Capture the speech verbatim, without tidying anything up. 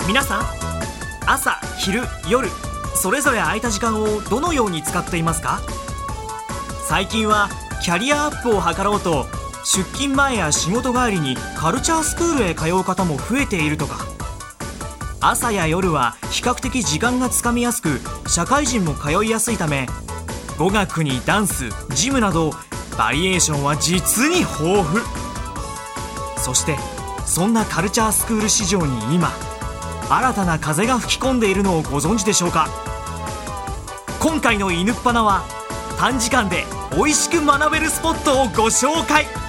皆さん、朝、昼、夜それぞれ空いた時間をどのように使っていますか？最近はキャリアアップを図ろうと出勤前や仕事帰りにカルチャースクールへ通う方も増えているとか。朝や夜は比較的時間がつかみやすく、社会人も通いやすいため、語学にダンス、ジムなどバリエーションは実に豊富。そしてそんなカルチャースクール市場に今新たな風が吹き込んでいるのをご存知でしょうか？今回の犬っぱなは短時間で美味しく学べるスポットをご紹介。